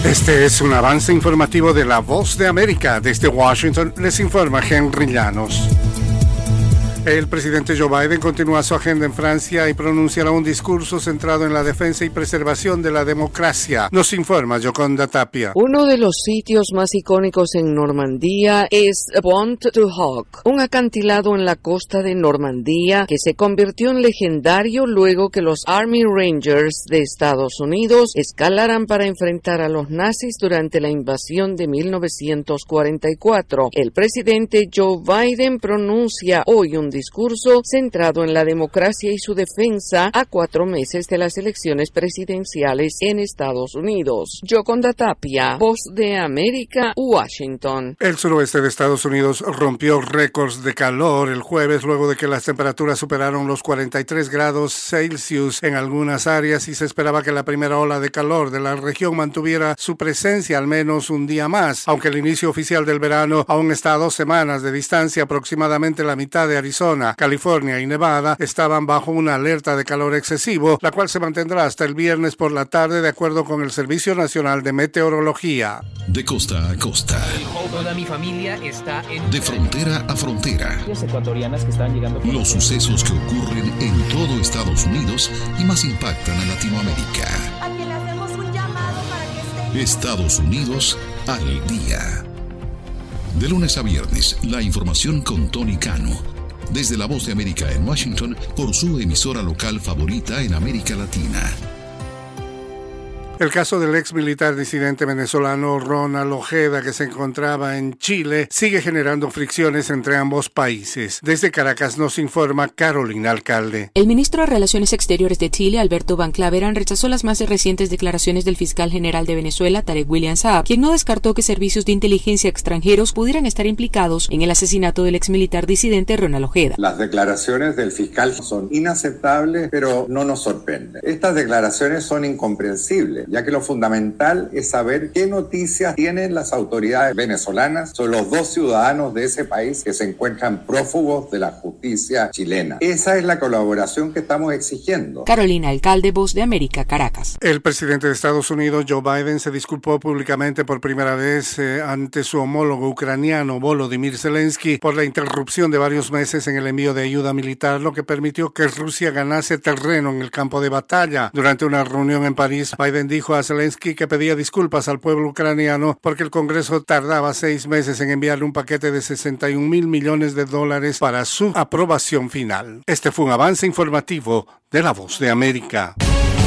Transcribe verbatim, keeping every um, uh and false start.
Este es un avance informativo de La Voz de América. Desde Washington les informa Henry Llanos. El presidente Joe Biden continúa su agenda en Francia y pronunciará un discurso centrado en la defensa y preservación de la democracia. Nos informa Yoconda Tapia. Uno de los sitios más icónicos en Normandía es Pont du Hoc, un acantilado en la costa de Normandía que se convirtió en legendario luego que los Army Rangers de Estados Unidos escalaran para enfrentar a los nazis durante la invasión de mil novecientos cuarenta y cuatro. El presidente Joe Biden pronuncia hoy un discurso centrado en la democracia y su defensa a cuatro meses de las elecciones presidenciales en Estados Unidos. Yoconda Tapia, Voz de América, Washington. El suroeste de Estados Unidos rompió récords de calor el jueves luego de que las temperaturas superaron los cuarenta y tres grados Celsius en algunas áreas y se esperaba que la primera ola de calor de la región mantuviera su presencia al menos un día más, aunque el inicio oficial del verano aún está a dos semanas de distancia. Aproximadamente la mitad de Arizona, California y Nevada estaban bajo una alerta de calor excesivo, la cual se mantendrá hasta el viernes por la tarde, de acuerdo con el Servicio Nacional de Meteorología. De costa a costa. Toda mi familia está en... De frontera a frontera. Ecuatorianas que están llegando por... Los sucesos que ocurren en todo Estados Unidos y más impactan a Latinoamérica. A quien le hacemos un llamado para que esté... Estados Unidos al día. De lunes a viernes, la información con Tony Cano. Desde La Voz de América en Washington, por su emisora local favorita en América Latina. El caso del ex militar disidente venezolano Ronald Ojeda, que se encontraba en Chile, sigue generando fricciones entre ambos países. Desde Caracas nos informa Carolina Alcalde. El ministro de Relaciones Exteriores de Chile, Alberto Van Claveren, rechazó las más recientes declaraciones del fiscal general de Venezuela, Tarek William Saab, quien no descartó que servicios de inteligencia extranjeros pudieran estar implicados en el asesinato del ex militar disidente Ronald Ojeda. Las declaraciones del fiscal son inaceptables, pero no nos sorprenden. Estas declaraciones son incomprensibles, ya que lo fundamental es saber qué noticias tienen las autoridades venezolanas sobre los dos ciudadanos de ese país que se encuentran prófugos de la justicia chilena. Esa es la colaboración que estamos exigiendo. Carolina Alcalde, Voz de América, Caracas. El presidente de Estados Unidos, Joe Biden, se disculpó públicamente por primera vez eh, ante su homólogo ucraniano, Volodymyr Zelensky, por la interrupción de varios meses en el envío de ayuda militar, lo que permitió que Rusia ganase terreno en el campo de batalla. Durante una reunión en París, Biden dijo a Zelensky que pedía disculpas al pueblo ucraniano porque el Congreso tardaba seis meses en enviarle un paquete de sesenta y un mil millones de dólares para su aprobación final. Este fue un avance informativo de La Voz de América.